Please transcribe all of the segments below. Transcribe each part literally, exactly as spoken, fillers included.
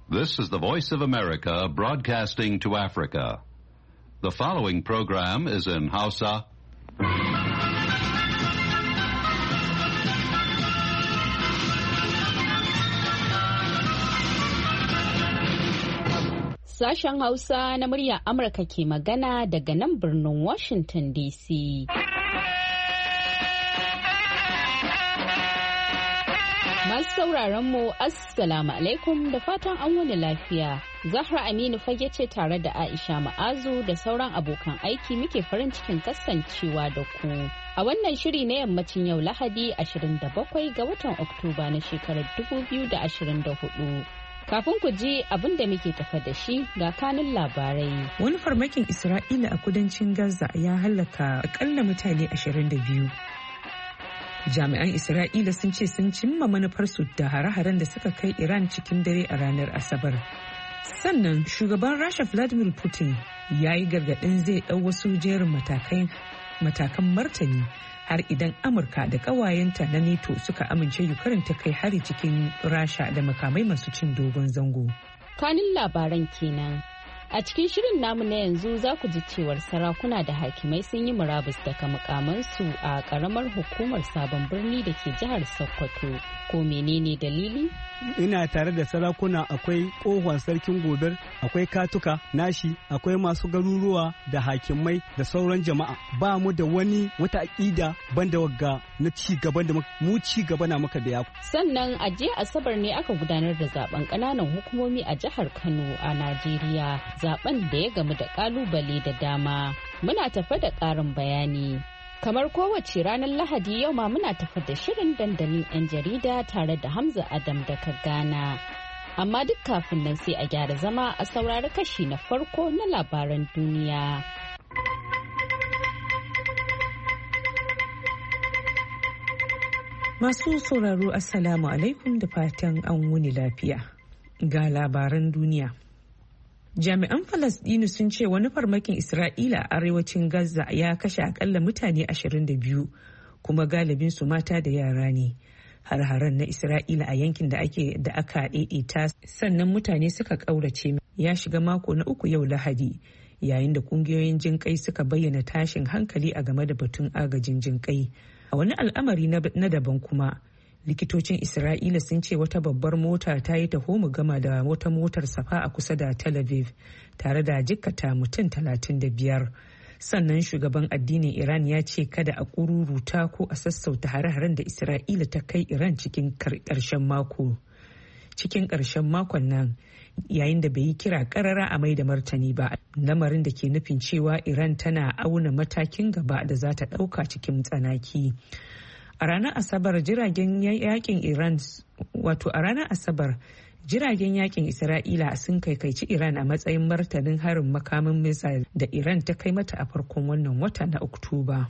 This is the Voice of America broadcasting to Africa. The following program is in Hausa. Sashen Hausa na murya Amurka ke magana daga nan birnin Washington D C. Masu sauraron mu Assalamu alaikum da fatan an wani lafiya. Zahra Aminu fage ce tare da Aisha Ma'azu da sauran abokan aiki muke farin cikin kasancewa da ku. A wannan shiri na yammacin yau Lahadi ashirin da bakwai ga watan Oktoba na shekarar dubu biyu da ashirin da hudu. Kafin ku ji abin da muke tafa da shi ga kanun labarai. Wani farmakin Isra'ila a kudancin Gaza ya halaka akalla mutane ashirin da biyu. Jami'an Isra'ila sun ce sun cimma manufarsu da hare-haren da suka kai Iran cikin dare a ranar Asabar. Sannan shugaban Rasha Vladimir Putin ya yi gargaɗin zai ɗau wasu jerin matakan martani har idan Amurka da ƙawayenta na NATO suka amince Ukraine ta kai hari cikin Rasha da makamai masu cin dogon zango. Kanin labaran kenan. A cikin shirin namu na yanzu za ku ji cewar sarakuna da hakimai sun yi murabus daga mukamansu a karamar hukumar sabon birni da ke jihar Sokoto. Ko menene dalili? Ina tare da sarakuna, akwai kohon sarkin gobir, akwai katuka nashi, akwai masu garuruwa da hakimai da sauran jama'a. Ba mu da wani wata aƙida banda wagga na ci gaban da mu ci gaba na maka da yaku. Sannan a jiya Asabar ne aka gudanar da zaben ƙananan hukumomi a jihar Kano a Najeriya. Zaben da ya gamu da kalubale da dama. Muna tafa da ƙarin bayani. Kamar kowace ranar Lahadi yau ma muna tafa da shirin dandalin 'yan jarida tare da Hamza Adam daga Ghana. Amma duk kafin nan sai a gyara zama a saurari kashi na farko na labaran duniya. Masu sauraro Assalamu alaikum da fatan an wuni lafiya. Ga labaran duniya. Jami'an Falasɗinu sun ce wani farmakin Isra'ila a arewacin Gaza ya kashe akalla mutane ashirin da biyu kuma galibin su mata da yara ne. Har-haren na Isra'ila a yankin da ake da aka daidaita sannan mutane suka ƙaurace ya shiga mako na uku yau Lahadi yayin da kungiyoyin jinƙai suka bayyana tashin hankali a game da batun agajin jinƙai. A wani al'amari na daban kuma likitocin Isra'ila sun ce wata babbar mota ta yi taho gama da wata motar safa a kusa da Tel Aviv tare da jikkata mutum talatin da biyar. Sannan shugaban addinin Iran ya ce kada a kururuta ko a sassauta hare-haren da Isra'ila ta kai Iran cikin ƙarshen mako. Cikin ƙarshen makon nan yayin da bai yi kira ƙarara a mai da martani ba, lamarin da ke nufin cewa Iran tana auna matakin gaba da za ta ɗauka cikin tsanaki. A ranar Asabar jiragen yakin Iran wato a ranar Asabar jiragen yakin Isra'ila sun kaikaici Iran a matsayin martanin harin makamin missile da Iran ta kai mata a farkon wannan wata na Oktoba.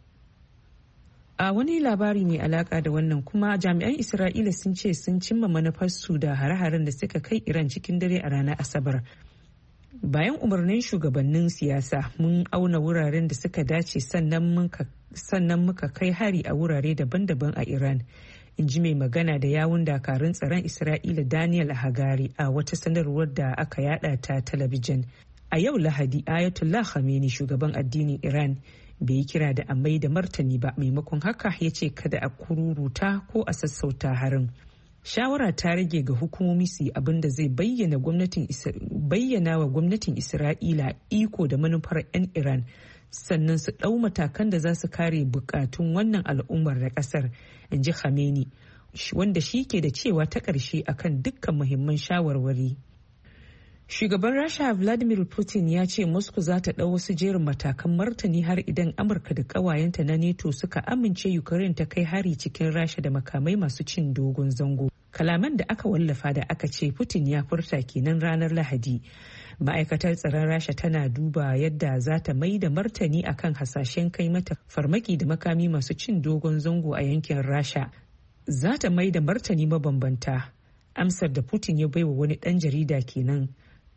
A wani labari mai alaka da wannan kuma jami'an Isra'ila sun ce sun cimma manufarsu da hare-haren da suka kai Iran cikin dare a ranar Asabar. Bayan umarnin shugabannin siyasa mun auna wuraren da suka dace sannan muka sannan muka kai hari a wurare daban-daban a Iran, in ji mai magana da yawun dakarun tsaron Isra'ila Daniel Hagari a wata sanarwar da aka yada ta talabijin. A yau Lahadi Ayatollah Khamenei shugaban addinin Iran bai yi kira da amai da martani ba, maimakon haka ya ce kada a kururuta ko a sassauta harin. Shawara ta rage ga hukumomi su yi abin da zai bayyana wa gwamnatin Isra'ila iko da manufar 'yan Iran, sannan su ɗau matakan da za su kare bukatun wannan al'ummar da ƙasar, in ji Khamenei, wanda shi ke da cewa ta ƙarshe akan dukkan muhimman shawarwari. Shugaban Rasha Vladimir Putin ya ce Moscow za ta ɗau wasu jerin matakan martani har idan Amurka da ƙawayenta na NATO suka amince Ukraine ta kai hari cikin Rasha da makamai masu cin dogon zango. Kalaman da aka wallafa da aka ce Putin ya furta kenan ranar Lahadi. Ma'aikatar tsaron Rasha tana duba yadda za ta mai da martani akan hasashen kai mata farmaki da makami masu cin dogon zango a yankin Rasha. Za ta mai da martani mabambanta. Amsar da Putin ya baiwa wani ɗan jarida kenan.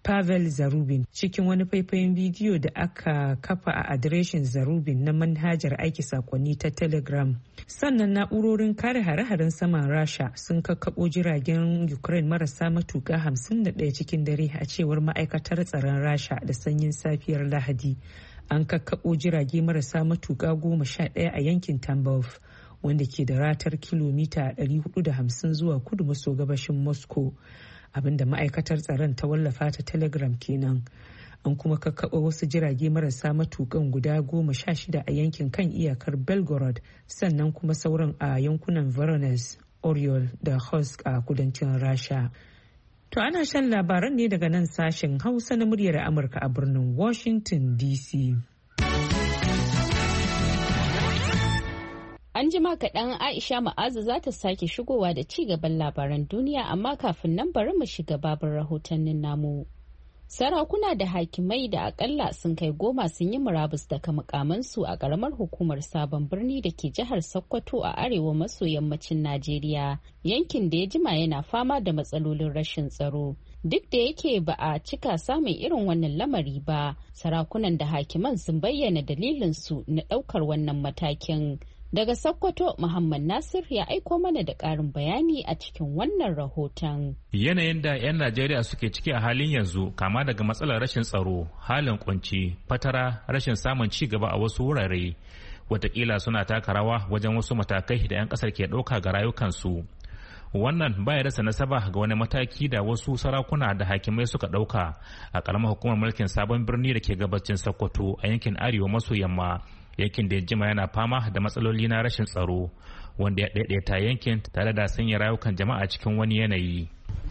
Pavel Zarubin cikin wani faifayen bidiyo da aka kafa a adireshin Zarubin na manhajar aiki sakonni ta Telegram. Sannan na'urorin kare hare-haren saman Rasha sun kakkaɓo jiragen Ukraine marasa matuƙa hamsin da ɗaya cikin dare a cewar ma'aikatar tsaron Rasha da sanyin safiyar Lahadi. An kakkaɓo jirage marasa matuƙa goma sha ɗaya a yankin Tambov, wanda ke da ratar kilomita ɗari hudu da hamsin zuwa kudu maso gabashin Moscow. Abinda ma'aikatar tsaron ta wallafa ta Telegram kenan. An kuma kakkaɓa wasu jirage marasa matukan guda goma sha shida a yankin kan iyakar Belgorod, sannan kuma sauran a yankunan Voronezh, Oryol da Khovsk a kudancin Rasha. To ana shan labaran ne daga nan sashen Hausa na muryar Amurka a birnin Washington D C. An jima kaɗan Aisha Ma'azu za ta sake shigowa da ci gaban labaran duniya, amma kafin nan bari mu shiga babin rahotannin namu. Sarakuna da hakimai da akalla sun kai goma sun yi murabus daga mukamansu a ƙaramar hukumar Sabon Birni da ke jihar Sokoto a arewa maso yammacin Najeriya, yankin da ya jima yana fama da matsalolin rashin tsaro. Duk da yake ba a cika samun irin wannan lamari ba, sarakunan da hakiman sun bayyana dalilinsu na ɗaukar wannan matakin. Daga Sokoto, Muhammad Nasir ya aiko mana da ƙarin bayani a cikin wannan rahoton. Yanayin da 'yan Najeriya suke ciki a halin yanzu, kama daga matsalar rashin tsaro, halin kunci, fatara, rashin samun ci gaba a wasu wurare, watakila suna taka rawa wajen wasu matakai da 'yan ƙasar ke ɗauka ga rayukansu. Wannan baya rasa nasaba ga wani mataki da wasu sarakuna da hakimai suka ɗauka a ƙaramar hukumar mulkin Sabon Birni da ke gabacin Sokoto a yankin arewa maso yamma. Yankin da ya jima yana fama da matsaloli na rashin tsaro, wanda ya daidaita yankin tare da sanya rayukan jama'a cikin wani yanayi.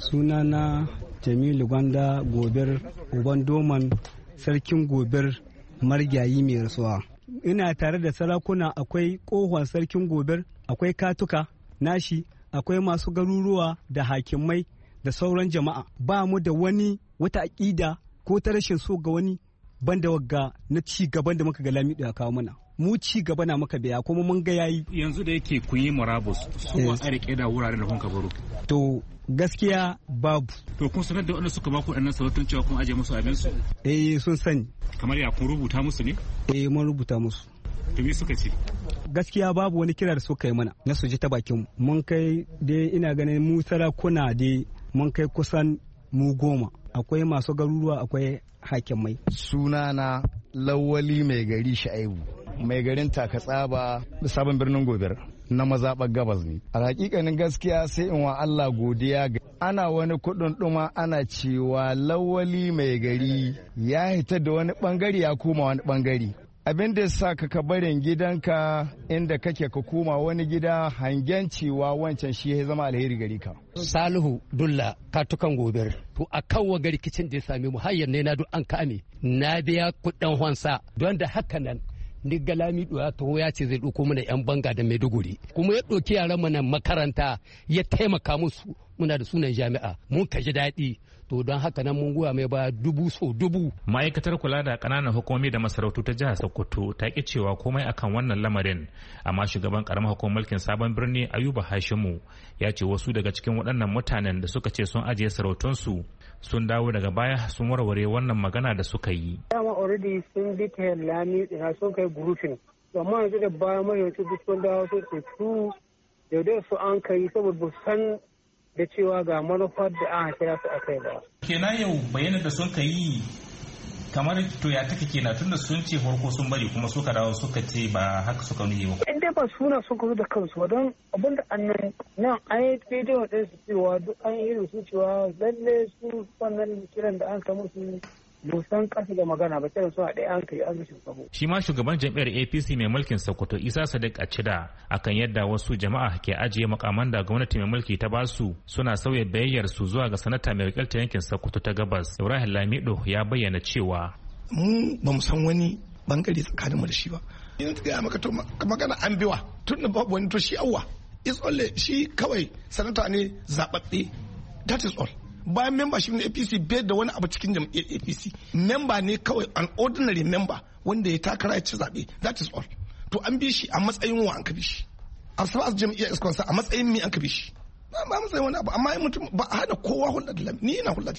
Sunana Jamilu Gwanda Gobir, Uban Doman, Sarkin Gobir, Margayi mai rasuwa. Ina tare da sarakuna, akwai kohon Sarkin Gobir, akwai katuka nashi, akwai masu garuruwa da hakimai da sauran jama'a. Ba mu da wani wata aƙida ko ta rashin so ga wani banda wagga na ci gaban da muka ga Lamido ya kawo mana. Mu ci gaba na muka biya kuma mun ga yayi. Yanzu da yake kun yi murabus, su wa a rike da wuraren da kun ka baro. To gaskiya babu. To kun sanar da wanda suka ba ku ɗannan sabatun cewa kun aje musu abin su? Eh sun sani. Kamar ya kun rubuta musu ne? Eh mun rubuta musu. To me suka ce? Gaskiya babu wani kira da suka yi mana na su ji ta bakin mu. Mun kai dai ina ganin mu sarakuna dai mun kai kusan mu goma. Akwai masu garuruwa, akwai hakimai. Sunana Lawali mai gari Sha'ibu, mai garin Takatsaba, Sabon Birnin Gobir na mazaɓar gabas ne. A hakikanin gaskiya sai in wa Allah godiya ga ana wani kuɗin ɗuma ana cewa Lawali mai gari ya hita da wani ɓangare ya koma wani ɓangare. Abin da sa ka barin gidanka inda kake ka koma wani gida hangen cewa wancan shi ya zama alheri gari ka. Salihu Dulla Katukan Gobir. To a kan waga rikicin da ya same mu har yanne na duk an kame na biya kuɗin hansa don da haka nan ni ga Lamido ya taho ya ce zai ɗauko mana yan banga da Maiduguri kuma ya ɗauki yaran mu nan makaranta ya taimaka musu, muna da sunan jami'a mun kaji daɗi. To don haka nan mun goya mai ba dubu so dubu. Ma'aikatar kula da ƙananan hukumomi da masarautu ta jihar Sokoto ta ki cewa komai akan wannan lamarin, amma shugaban ƙaramar hukumar mulkin Sabon Birni Ayuba Hashimu ya ce wasu daga cikin waɗannan mutanen da suka ce sun ajiye sarautunsu sun dawo daga baya sun warware wannan magana da suka yi. Dama already sun bi ta lami da sun kai grouping, amma yanzu da baya mai yanzu duk sun dawo su su da su an kai saboda san da cewa ga manufar da aka kira su akai ba. Kenan yau bayanan da sun ka yi kamar to ya take kenan tunda sun ce farko sun bari kuma suka dawo suka ce ba haka suka nuyi ba. In dai ba suna sun kazo da kansu ba don abin da annan nan an yi bidiyo ɗin su cewa duk an yi irin su cewa lalle su wannan kiran da an kama su musan kasa da magana ba kiran su a ɗaya an kai an rushe sabo. Shi ma shugaban jam'iyyar A P C mai mulkin Sokoto Isa Sadiq Acida akan yadda wasu jama'a ke ajiye makaman da gwamnati mai mulki ta basu suna sauya bayayyar su zuwa ga sanata mai wakiltar yankin Sokoto ta Gabas Ibrahim Lamido ya bayyana cewa mu ba mu san wani bangare tsakanin mu da shi ba. Yanzu ga maka to magana an biwa tun da babu wani to shi awwa is only shi kawai sanata ne zababbe, that is all. Bayan membership na A P C bai da wani abu cikin jam'iyyar A P C, member ne kawai an ordinary member wanda ya takara ya ci zaɓe, that is all. To an bi shi a matsayin wa an ka bi shi, a sabas jam'iyyar iskonsa a matsayin mi an ka bi shi, ba matsayin wani abu. Amma mutum ba a hada kowa hulɗa da ni ina hulɗa da shi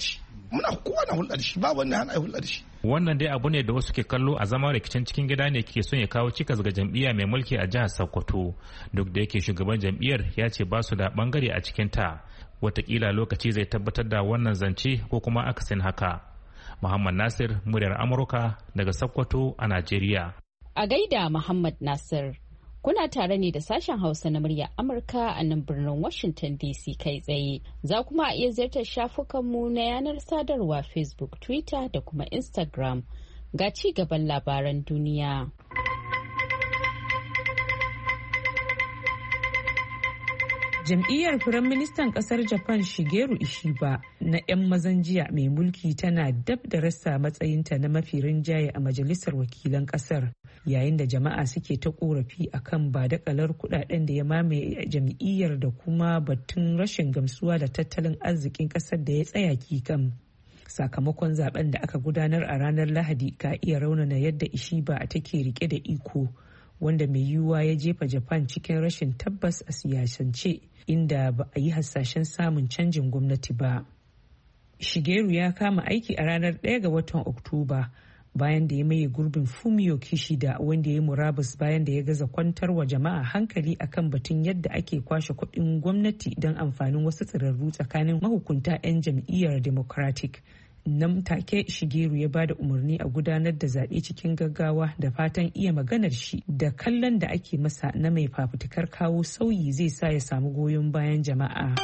muna kowa na hulɗa da shi ba wanda hana hulɗa da shi. Wannan dai abu ne da wasu ke kallo a zama rikicin cikin gida ne ke son ya kawo cikas ga jam'iyya mai mulki a jihar Sokoto, duk da yake shugaban jam'iyyar ya ce ba su da bangare a cikin ta. Watakila lokaci zai tabbatar da wannan zance ko kuma akasin haka. Muhammad Nasir, muryar Amurka daga Sokoto a Najeriya. A gaida Muhammad Nasir. Kuna tare ne da sashen Hausa na murya Amurka a nan birnin Washington D C kai tsaye. Za kuma a iya ziyartar shafukanmu na yanar sadarwa Facebook, Twitter da kuma Instagram. Ga ci gaban labaran duniya. Jam'iyyar Firaministan ƙasar Japan Shigeru Ishiba na 'yan mazan jiya mai mulki tana dab da rasa matsayinta na mafi rinjaye a Majalisar Wakilan ƙasar, yayin da jama'a suke ta korafi akan badakalar kudaden da ya mamaye jam'iyyar da kuma batun rashin gamsuwa da tattalin arzikin ƙasar da ya tsaya kikan. Sakamakon zaben da aka gudanar a ranar Lahadi ka iya raunana yadda Ishiba take rike da iko, wanda mai yiwuwa ya jefa Japan cikin rashin tabbas a siyasance, inda ba a yi hasashen samun canjin gwamnati ba. Shigeru ya kama aiki a ranar ɗaya ga watan Oktoba bayan da ya maye gurbin Fumio Kishida, wanda ya yi murabus bayan da ya gaza kwantar wa jama'a hankali akan batun yadda ake kwashe kuɗin gwamnati don amfanin wasu tsirarru tsakanin mahukunta 'yan jam'iyyar Democratic. Nan take Shigeru ya bada umarni a gudanar da zaɓe cikin gaggawa da fatan iya maganar shi da kallon da ake masa na mai fafutukar kawo sauyi zai sa ya samu goyon bayan jama'a.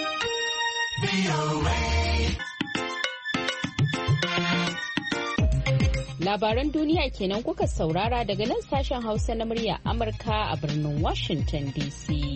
Labaran duniya kenan kuka saurara daga nan sashen Hausa na murya Amurka a birnin Washington D C.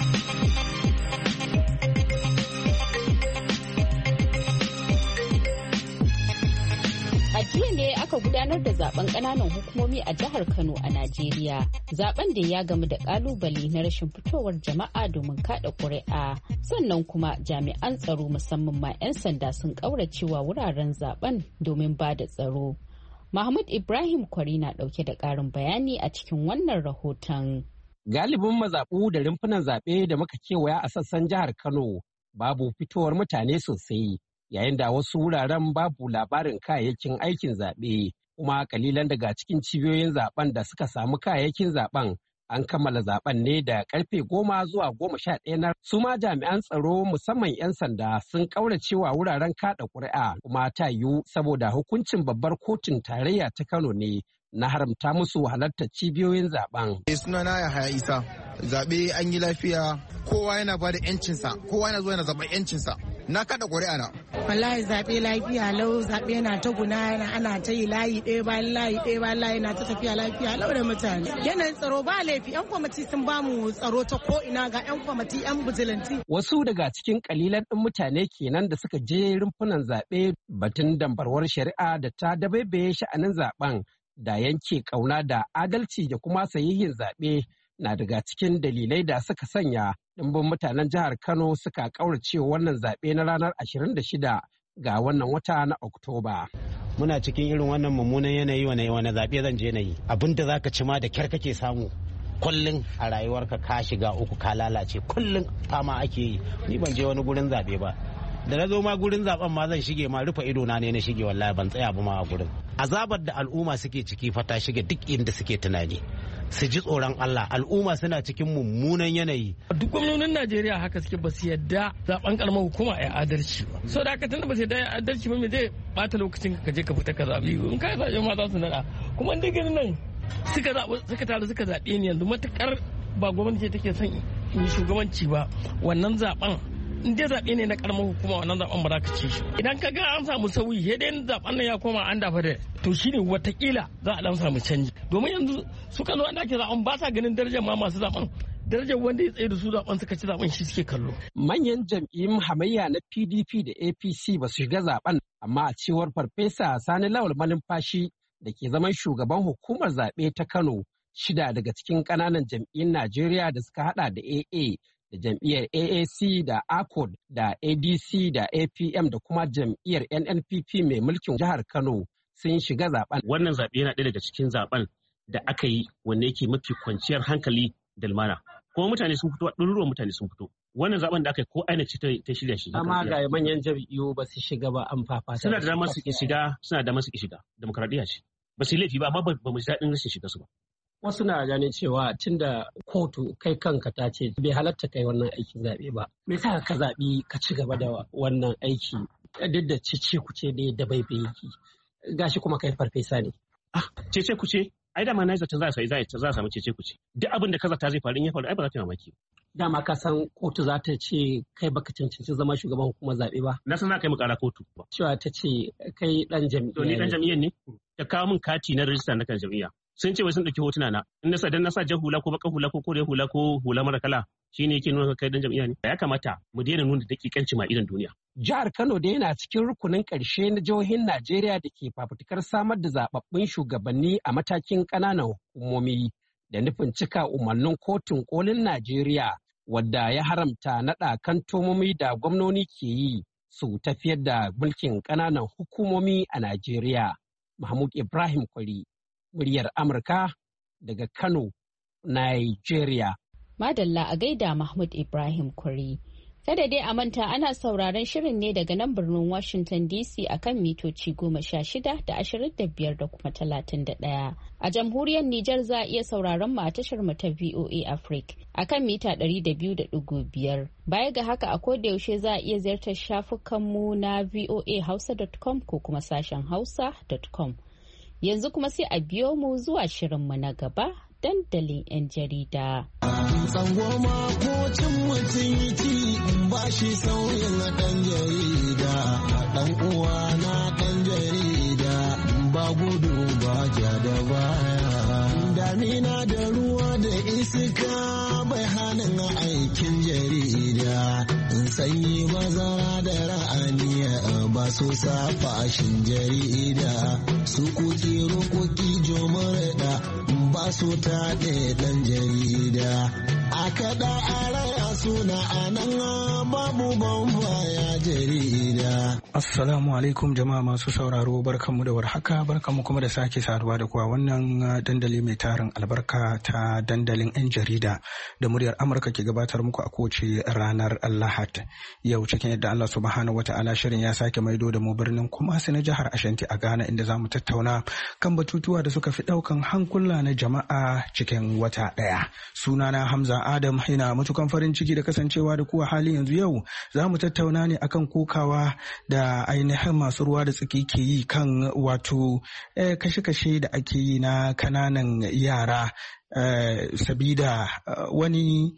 A jiya ne aka gudanar da zaben kananan hukumomi a jihar Kano a Najeriya. Zaben da ya gamu da kalubale na rashin fitowar jama'a domin kada ƙuri'a. Sannan kuma jami'an tsaro musamman ma 'yan sanda sun ƙauracewa wuraren zaben domin ba da tsaro. Mahmud Ibrahim Kwari na ɗauke da ƙarin bayani a cikin wannan rahoton. Galibin mazaɓu da rumfunan zaɓe da muka kewaya a sassan jihar Kano babu fitowar mutane sosai. Yayin da wasu wuraren babu labarin kayayyakin aikin zaɓe, kuma kalilan daga cikin cibiyoyin zaben da suka samu kayayyakin zaben an kammala zaben ne da karfe goma zuwa goma sha ɗaya na su ma jami'an tsaro musamman 'yan sanda sun ƙauracewa wuraren kaɗa ƙuri'a, kuma ta yiwu saboda hukuncin babbar kotun tarayya ta Kano ne na haramta musu halartar cibiyoyin zaben. Sunana Yahaya Isa, zaɓe an yi lafiya, kowa yana ba da 'yancinsa, kowa yana zuwa yana zaɓen 'yancinsa. Na kada ƙuri'a na. Wallahi zaɓe lafiya lau, zaɓe na ta guna ana ta yi layi ɗaya bayan layi ɗaya bayan layi na ta tafiya lafiya lau da mutane. Yanayin tsaro ba laifi, 'yan kwamiti sun ba mu tsaro ta ko ina ga 'yan kwamiti 'yan bijilanti. Wasu daga cikin kalilan ɗin mutane kenan da suka je rumfunan zaɓe batun dambarwar shari'a da ta dabaibaye sha'anin zaɓen da yanke ƙauna da adalci da kuma sahihin zaɓe na daga cikin dalilai da suka sanya ɗimbin mutanen jihar Kano suka ƙaurace wannan zaɓe na ranar ashirin da shida ga wannan wata na Oktoba. Muna cikin irin wannan mummunan yanayi wane wane zaɓe zan je na yi. Abin da za ka ci ma da kyar kake samu. Kullum a rayuwarka ka shiga uku ka lalace, kullum fama ake yi. Ni ban je wani gurin zaɓe ba. Da na zo ma gurin zaben ma zan shige ma rufe ido na ne na shige, wallahi ban tsaya ba ma a gurin. Azabar da al'umma suke ciki fa ta shige duk inda suke tunani. Su ji tsoron Allah, al'umma suna cikin mummunan yanayi. Duk gwamnonin Najeriya haka suke, ba su yadda zaben karamar hukuma ya adalci ba. So da haka tunda ba su yadda ya adalci ba, me zai bata lokacin ka je ka fita ka zabi, in ka zaɓe ma za su nada. Kuma in dai nan suka zaɓi suka taru suka zaɓe ni yanzu, matukar ba gwamnati take son yi shugabanci ba, wannan zaben in dai zaɓe ne na karamar hukuma, wannan zaben ba za ka ci shi. Idan ka ga an samu sauyi, sai dai zaben nan ya koma an dafa da to shine watakila za a dan samu canji. Domin yanzu suka zo an ake zaben ba sa ganin darajar ma masu zaben, darajar wanda ya tsaye da su zaben suka ci zaben shi suke kallo. Manyan jam'iyyun hamayya na P D P da A P C ba su shiga zaben, amma a cewar Farfesa Sani Lawal Malumfashi da ke zaman shugaban hukumar zaɓe ta Kano, shida daga cikin ƙananan jam'iyyun Najeriya da suka hada da A A da jam'iyyar A A C da A C O D da A D C da A P M da kuma jam'iyyar N N P P mai mulkin jihar Kano sun shiga zaben. Wannan zaɓe yana ɗaya daga cikin zaben da aka yi wanda yake mafi kwanciyar hankali da lumana. Kuma mutane sun fito, ɗaruruwan mutane sun fito. wannan zaben da aka yi ko aina ce ta shirya shi. Amma ga manyan jam'iyyu ba su shiga ba an fafata. Suna da damar su shiga, suna da damar su shiga. Demokradiyya ce. Ba su laifi ba amma ba mu ji daɗin rashin shiga su ba. Wasu na ganin cewa tunda kotu kai kanka ta ce bai halatta kai wannan aikin zaɓe ba. Me yasa ka zaɓi ka ci gaba da wannan aiki duk da cece kuce ne da bai bai yi. Gashi kuma kai farfesa ne. Ah, cece kuce? Ai dama na yi zaton za a samu cece kuce. Duk abin da ka zata zai faru in ya faru ai ba za ta yi mamaki. Dama ka san kotu za ta ce kai baka cancanci zama shugaban hukumar zaɓe ba. Na san za ka yi mu ƙara kotu. Cewa ta ce kai ɗan jam'iyya. To ni ɗan jam'iyyar ne? Ta kawo min kati na rajista na kan jam'iyya. Sun ce wai sun ɗauki hotuna na. In na sa dan na sa jan hula ko baƙar hula ko kore hula ko hula mara kala shi ne yake nuna kai ɗan jam'iyya ne. Ya kamata mu daina nuna daƙiƙanci ma idan duniya. Jihar Kano da yana cikin rukunin ƙarshe na jihohin Najeriya da ke fafutukar samar da zababbun shugabanni a matakin ƙananan hukumomi da nufin cika umarnin kotun kolin Najeriya wadda ya haramta naɗa kantomomi da gwamnoni ke yi su tafiyar da mulkin ƙananan hukumomi a Najeriya. Mahmud Ibrahim Kwari, muryar Amurka daga Kano, Nigeria. Madalla a gaida Mahmud Ibrahim Kwari. Kada dai a manta ana sauraron shirin ne daga nan birnin Washington D C akan mitoci goma sha shida da ashirin da biyar da kuma talatin da ɗaya. A jamhuriyar Nijar za a iya sauraron mu a tashar mu ta V O A Africa akan mita ɗari da biyu da ɗigo biyar. Baya ga haka a koda yaushe za a iya ziyartar shafukan mu na v o a hausa dot com ko kuma sashen hausa dot com. Yanzu kuma sai a biyo mu zuwa shirin mu na gaba. Dandalin 'yan jarida. Tsangoma ko cin mutum yi ba shi sauyin ɗan jarida, ɗan uwa na ɗan jarida, ba gudu ba ja da baya. Damina da ruwa da iska bai hannun aikin jarida, sanyi bazara da ra'aniya ba su safashin jarida, su kuki rukuki jomurda ba su taɗe ɗan jarida, a kaɗa a raya suna a nan babu bambaya jarida. Assalamu alaikum jama'a masu sauraro, barkanmu da warhaka, barkanmu kuma da sake saduwa da kuwa wannan dandali mai tarin albarka ta dandalin 'yan jarida da muryar Amurka ke gabatar muku a kowace ranar Lahad. Yau cikin yadda Allah subhanahu wata'ala shirin ya sake maido da mu birnin Kumasi na jihar Ashanti a Ghana, inda za mu tattauna kan batutuwa da suka fi ɗaukan hankula na jama'a cikin wata ɗaya. Sunana Hamza Adam, ina matukan farin ciki da kasancewa da kuwa hali yanzu. Yau za mu tattauna ne akan kokawa da ainihin masu ruwa da tsaki ke yi kan wato eh, kashe-kashe da ake yi na kananan yara eh, sabida uh, wani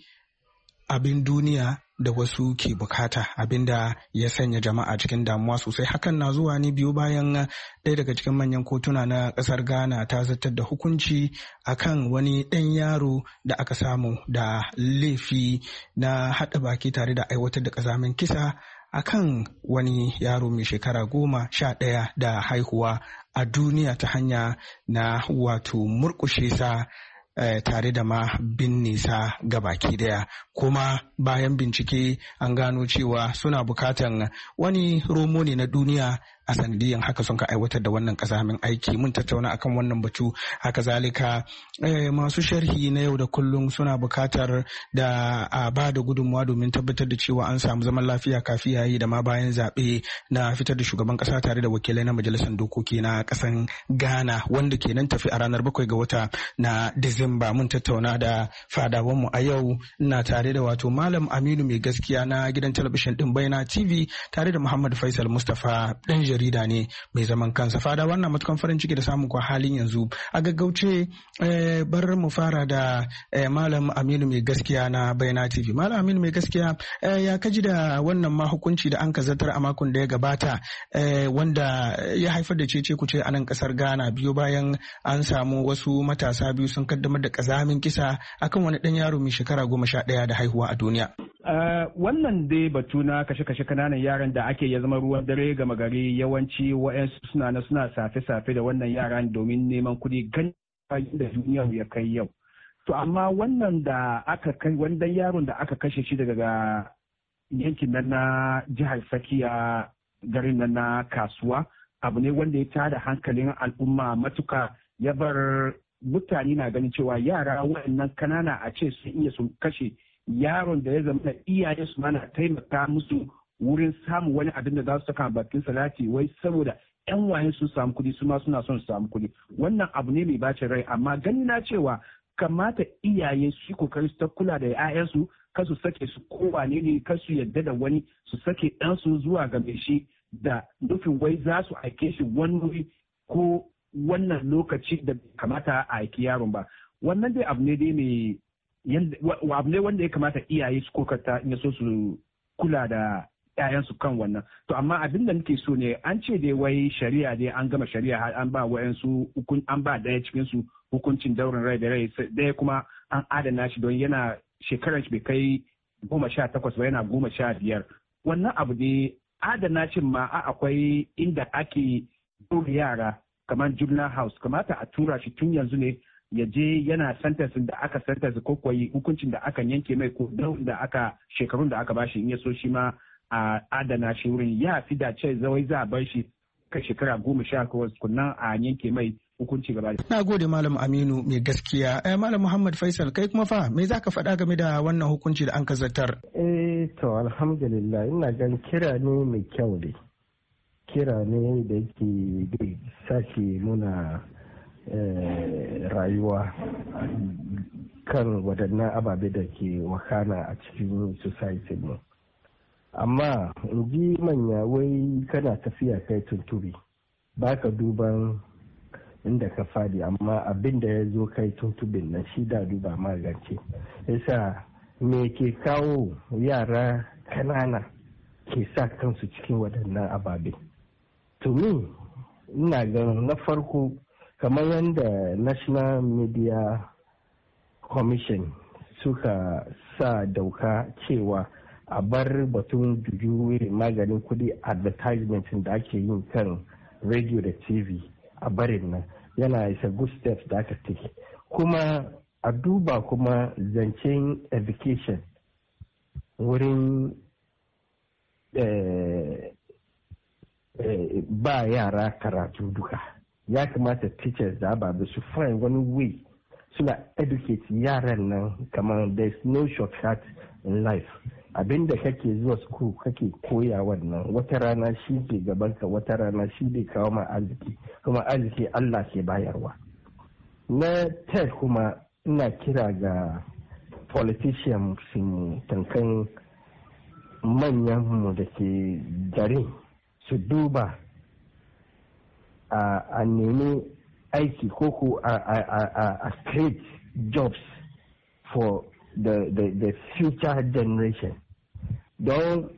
abin duniya da wasu ke bukata, abinda ya sanya jama'a cikin damuwa sosai. Hakan na zuwa ne biyu bayan ɗaya daga cikin manyan kotuna na ƙasar Ghana ta zartar da hukunci akan wani ɗan yaro da aka samu da laifi na haɗa baki tare da aiwatar da ƙazamin kisa akan wani yaro mai shekara goma sha ɗaya da haihuwa a duniya ta hanya na wato murƙushe sa Eh, tare da ma binne sa gabaki daya. Kuma bayan bincike an gano cewa suna bukatan wani romo ne na duniya, a sanadiyan haka sun ka aiwatar da wannan kasamin aiki. Mun tattauna akan wannan batu. Haka zalika eh, masu sharhi na yau da kullum suna bukatar da a ba da gudunmawa domin tabbatar da cewa an samu zaman lafiya kafi yayi da ma bayan zaɓe na fitar da shugaban ƙasa tare da wakilai na majalisar dokoki na ƙasan Ghana, wanda ke nan tafi a ranar bakwai ga wata na Disamba. Mun tattauna da fadawanmu a yau. Ina tare da wato Malam Aminu mai gaskiya na gidan talabishin ɗin Baina T V tare da Muhammad Faisal Mustapha ɗan jarida ne mai zaman kansa. Fada wannan matukan farin ciki da samun kwa halin yanzu. A gaggauce eh, bar mu fara da eh, Malam Aminu mai gaskiya na Baina T V. Malam Aminu mai gaskiya eh, ya kaji da wannan ma hukunci da an ka zartar a makon da ya gabata eh, wanda ya haifar da cece kuce a nan kasar Ghana biyo bayan an samu wasu matasa biyu sun kaddamar da kazamin kisa akan wani ɗan yaro mai shekara goma sha ɗaya da haihuwa a duniya. Uh, wannan dai batu na kashe-kashe kananan yaran da ake ya zama ruwan dare gama gari, yawanci wa'yansu suna na suna safe-safe da wannan yaran domin neman kuɗi gan da duniya ya kai yau. To amma wannan da aka kai wannan yaron da aka kashe shi daga yankin nan na jihar Sakiya, garin nan na Kasuwa, abu ne wanda ya tada hankalin al'umma matuka, ya bar mutane na ganin cewa yara waɗannan kanana a ce sun iya sun kashe yaron da ya zama na iyaye su mana taimaka musu wurin samun wani abin da za su saka bakin salati wai saboda yan waye sun samu kuɗi su ma suna son su samu kuɗi. Wannan abu ne mai bacin rai, amma gani na cewa kamata iyaye su yi kokari su ta kula da 'ya'yansu, kar su sake su kowane ne, kar su yadda da wani su sake ɗansu zuwa ga mai shi da nufin wai za su aike shi wani wuri ko wannan lokaci da kamata a aiki yaron ba. Wannan dai abu ne dai mai abu ne wanda ya kamata iyaye su kokarta in so su kula da 'ya'yansu kan wannan. To amma abin da nake so ne, an ce dai wai shari'a dai an gama shari'a har an ba wa'yansu hukun an ba daya cikin su hukuncin daurin rai da rai, daya kuma an adana shi don yana shekarar shi bai kai goma sha takwas ba, yana goma sha biyar. Wannan abu ne adana shi ma a akwai inda ake ɗaure yara kamar juvenile house, kamata a tura shi tun yanzu ne ya je yana sentencing da aka sentence ko kuwa hukuncin da aka yanke mai ko da aka shekarun da aka bashi, in ya so shi ma a adana shi wurin ya fi da ce zawai za a bar shi kai shekara goma sha takwas kunnan a yanke mai hukunci gaba da. Na gode Malam Aminu mai gaskiya. Eh, Malam Muhammad Faisal, kai kuma fa me za ka faɗa game da wannan hukunci da an ka zartar? Eh to alhamdulillah ina gan kira ne mai kyau ne. Kira ne da yake sake muna rayuwa kan waɗannan ababe da ke wakana a cikin society mu. Amma in ji manya wai kana tafiya kai tunturi ba ka duban inda ka fadi, amma abin da ya zo kai tuntubin nan shi da duba magance. Yasa me ke kawo yara kanana ke sa kansu cikin waɗannan ababe? To me ina ganin na farko kamar yadda National Media Commission suka sa dauka cewa a bar batun jujuwe maganin kudi advertisement da ake yin kan radio da T V a barin nan yana isa good steps da aka take, kuma a duba kuma zancen education wurin eh, eh, ba yara karatu duka. Ya kamata teachers da ababe su find wani way suna educate yaran nan, kamar there's no shortcut in life. Abinda kake zuwa school kake koya wannan wata rana shi ke gabanka, wata rana shi bai kawo ma arziki, kuma arziki Allah ke bayarwa. Na third kuma ina kira ga politicians mu tankan manyan mu da ke garin su duba a uh, nemi aiki koko a uh, uh, uh, create jobs for the, the, the future generation. Don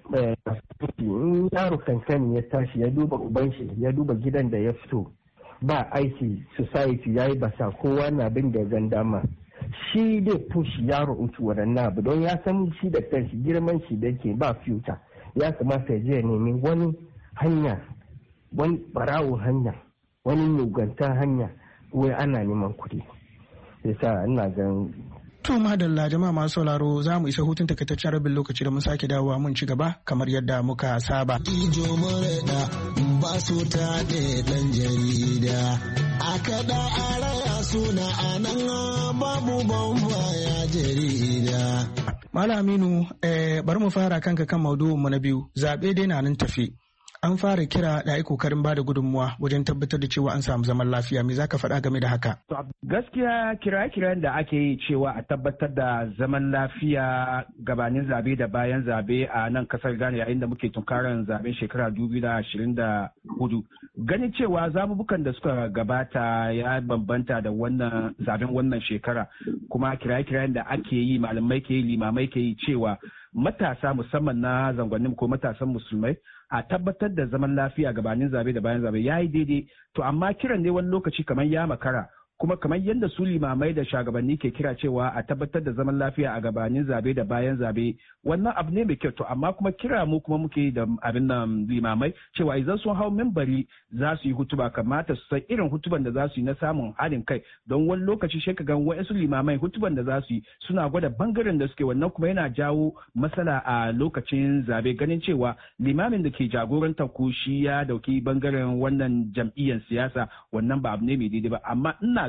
in yaro kankani ya tashi ya duba uban shi, ya duba gidan da ya fito, ba aiki, society ya yi basa, kowa na bin da gan dama, shi dai push yaro into waɗannan abu don ya san shi da kanshi girman shi da ke ba future. Ya kamata ya je ya nemi wani hanya, wani barawo hanya, wani mugunta hanya, wai ana neman kuɗi. Yasa ina gan To madalla jama'a masu sauraro za mu isa hutun takaitaccen rabin lokaci da mun sake dawowa mun ci gaba kamar yadda muka saba. Ijo maraɗa ba su ta ɗan jarida, a kaɗa a raya suna a nan babu bamba ya jarida. Malam Aminu, eh, bari mu fara kanka kan maudu'in mu na biyu, zaɓe dai na nan tafi. An fara kira da ai kokarin bada gudunmuwa wajen tabbatar da cewa an samu zaman lafiya. Me zaka faɗa game da haka? Gaskiya kira-kiran da ake yi cewa a tabbatar da zaman lafiya gabanin zabe da bayan zabe a nan kasar Ghana yayin da muke tunkarar zaben shekara dubu da ashirin da hudu. Ganin cewa zabubukan da suka gabata ya bambanta da wannan zaben wannan shekara, kuma kira-kiran da ake yi malamai ke yi, limamai ke yi cewa matasa musamman na zangonnin ko matasan musulmai a tabbatar da zaman lafiya gabanin zabe da bayan zabe ya yi daidai. To amma kiran ne wani lokaci kamar ya makara, kuma kamar yadda su limamai da shugabanni ke kira cewa a tabbatar da zaman lafiya a gabanin zabe da bayan zabe, wannan abu ne mai kyau. To amma kuma kira mu kuma muke da abin nan limamai cewa idan sun hau mimbari za su yi hutuba, kamata su san irin hutuban da za su yi na samun haɗin kai, don wani lokaci shi ka gan wa'insu limamai hutuban da za su yi suna gwada bangaren da suke, wannan kuma yana jawo matsala a lokacin zabe, ganin cewa limamin da ke jagorantar ku shi ya dauki bangaren wannan jam'iyyar siyasa, wannan ba abu ne mai daidai ba. Amma ina gani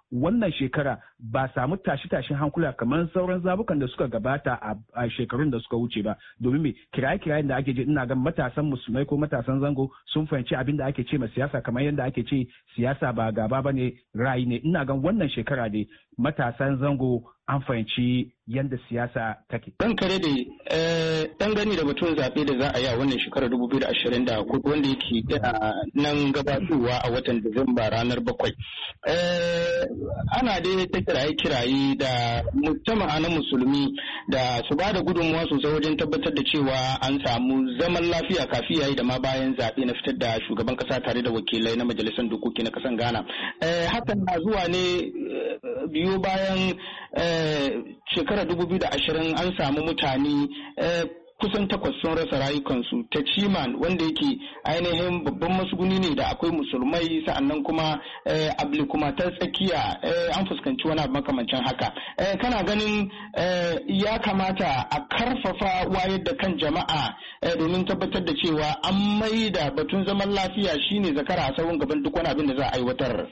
wannan shekara ba samu tashi-tashin hankula kamar sauran zabukan da suka gabata a shekarun da suka wuce ba, domin me kiraye-kirayen da ake ji ina ga matasan musulmai ko matasan zango sun fahimci abin da ake ce ma siyasa kamar yadda ake ce siyasa ba gaba ba ne ra'ayi ne. Ina gan wannan shekara ne matasan zango an fahimci yadda siyasa take. Dan kare da dan gani da batun zaɓe da za a yi a wannan shekarar dubu biyu da ashirin da hudu wanda yake nan gabatowa a watan Disamba ranar bakwai. Ana dai ta kiraye-kiraye da mujtama'a na musulmi da su ba da gudunmuwa sosai wajen tabbatar da cewa an samu zaman lafiya kafin yayi da ma bayan zaɓe na fitar da shugaban ƙasa tare da wakilai na majalisar dokoki na ƙasar Ghana. Hakan na zuwa ne biyo bayan shekarar dubu biyu da ashirin an samu mutane kusan takwas sun rasa rayukansu ta ciman wanda yake ainihin babban masuguni ne da akwai musulmai sa'annan kuma abli kuma ta tsakiya an fuskanci wani makamancin haka. Kana ganin ya kamata a karfafa wayar da kan jama'a domin tabbatar da cewa an maida batun zaman lafiya shine zakara a sauran gaban duk wani abin da za a aiwatar.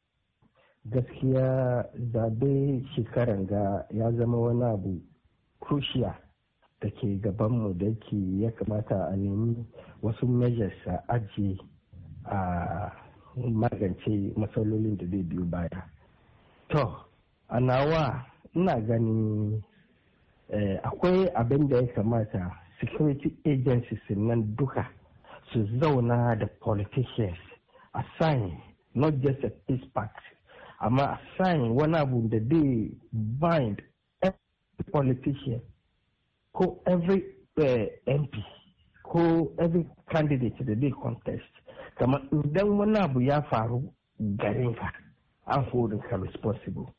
Gaskiya zabe shekaran ga ya zama wani abu crucial da ke gabanmu da ke ya kamata a nemi wasu measures a ajiye a magance matsalolin da zai biyo baya. To, a nawa ina gani eh, akwai abin da ya kamata security agencies nan duka su zauna da politicians a sign not just a peace pact, amma a sign wani abu da zai bind every politician ko every uh, M P ko every candidate da zai contest, kamar idan wani abu ya faru garin ka an holding ka responsible.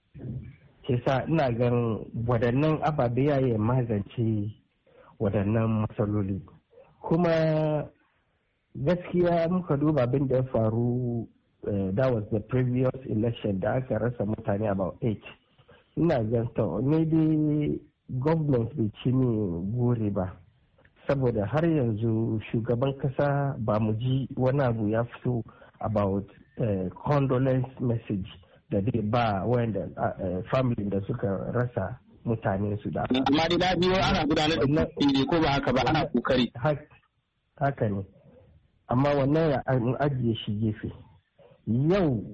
Ke sa ina gan waɗannan ababe ya yi magance waɗannan matsaloli. Kuma gaskiya muka duba abin da ya faru uh, that was the previous election da aka rasa mutane about eight. Ina gan to maybe government bai ci ne gore ba, saboda har yanzu shugaban kasa ba mu ji wani abu ya fito about uh, condolence message da dai ba wanda uh, family da suka rasa mutane su da. Amma da biyo ana gudanar da kuɗi ko ba haka ba ana kokari. Haka ne, amma wannan an ajiye shi gefe. Yau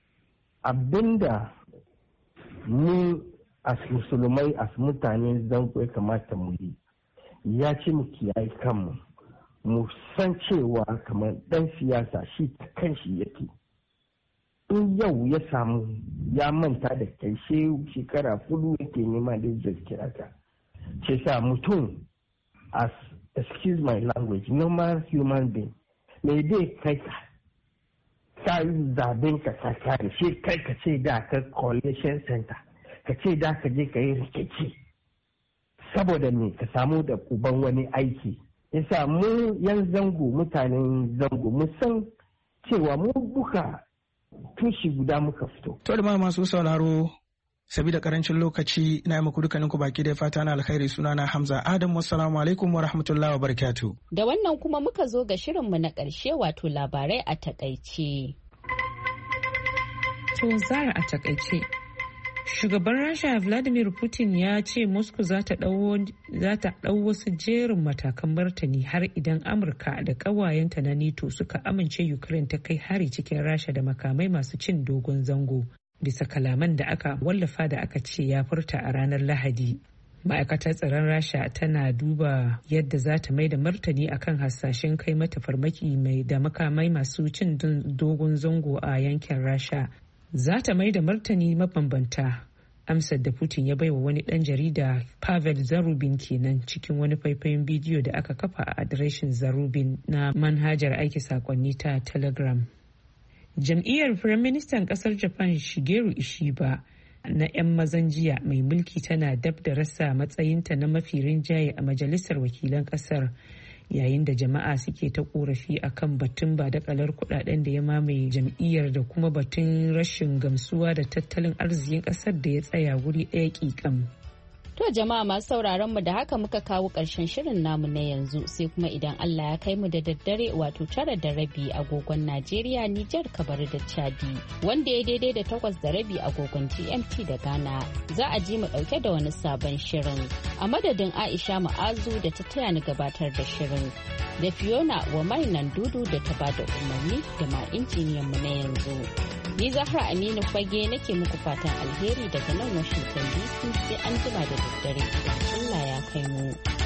abinda mu as musulmai as mutane zango ya kamata mu yi ya ce mu kiyaye kanmu, mu san cewa kamar dan siyasa shi ta kanshi yake. In yau ya samu ya manta da kai shekara fudu yake nema da zai kira ka. Ce sa mutum as excuse my language normal human being mai dai kai ka ka yi zaben ka ka kare shi kai ka ce da ka coalition center ka ce da ka je ka yi rikici saboda me ka samu da uban wani aiki. Yasa mu yan zango mutanen zango mu san cewa mu buka tushi guda muka fito. To da masu sauraro sabida karancin lokaci na yi muku dukkanin ku baki da fata na alkhairi, sunana Hamza Adam. Wassalamu alaikum wa rahmatullahi wa barakatuh. Da wannan kuma muka zo ga shirinmu na ƙarshe wato labarai a takaice. To Zara a takaice. Shugaban Rasha Vladimir Putin ya ce Moscow za ta ɗau wasu jerin matakan martani har idan Amurka da ƙawayenta na NATO suka amince Ukraine ta kai hari cikin Rasha da makamai masu cin dogon zango, bisa kalaman da aka wallafa da aka ce ya furta a ranar Lahadi. Ma'aikatar tsaron Rasha tana duba yadda za ta mai da martani akan hasashen kai mata farmaki mai da makamai masu cin dogon zango a yankin Rasha. Za ta mai da martani mabambanta, amsar da Putin ya baiwa wani ɗan jarida Pavel Zarubin kenan cikin wani faifayin bidiyo da aka kafa a adireshin Zarubin na manhajar aiki sakonni ta Telegram. Jam'iyyar Firaministan ƙasar Japan Shigeru Ishiba na 'yan mazan jiya mai mulki tana dab da rasa matsayinta na mafi rinjaye a majalisar wakilan ƙasar, yayin da jama'a suke ta korafi akan batun ba da kalar kudaden da ya mamaye jam'iyyar da kuma batun rashin gamsuwa da tattalin arzikin kasar da ya tsaya wuri ɗaya ƙiƙam. To jama'a masu sauraron mu da haka muka kawo ƙarshen shirin namu na yanzu sai kuma idan Allah ya kai mu da daddare wato tara da rabi agogon Najeriya, Nijar, Kabar da Chadi wanda ya daidai da takwas da rabi agogon G M T da Ghana za a ji mu ɗauke da wani sabon shirin. A madadin Aisha Ma'azu da ta taya ni gabatar da shirin da Fiona wa mainan dudu da ta bada umarni da ma injiniyan mu na yanzu. Ni Zahra Aminu Fage nake muku fatan alheri daga nan Washington D C sai an jima da daddare idan Allah ya kai mu.